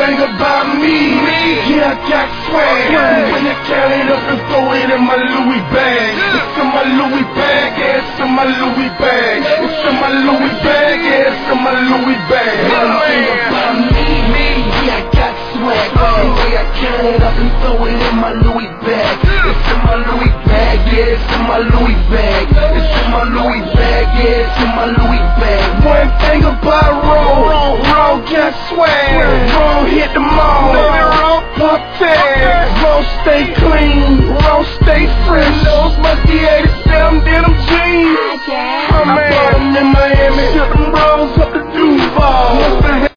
thing about me, yeah, I got swag. When I count it up and throw it in my Louis bag. It's in my Louis bag, yeah, it's in my Louis bag. It's in my Louis bag, yeah, it's in my Louis bag. One thing about me, yeah, I got swag. The way I count it up and throw it in my Louis bag. It's in my Louis bag, yeah, it's in my Louis bag. It's in my Louis bag, yeah, it's in my Louis bag. One thing about Raw got swag. Raw hit the mall, Raw pop tags. Raw stay clean, Raw stay fresh. Those musty 87 denim jeans. I bought them in Miami, shipped them Raws up to Duval.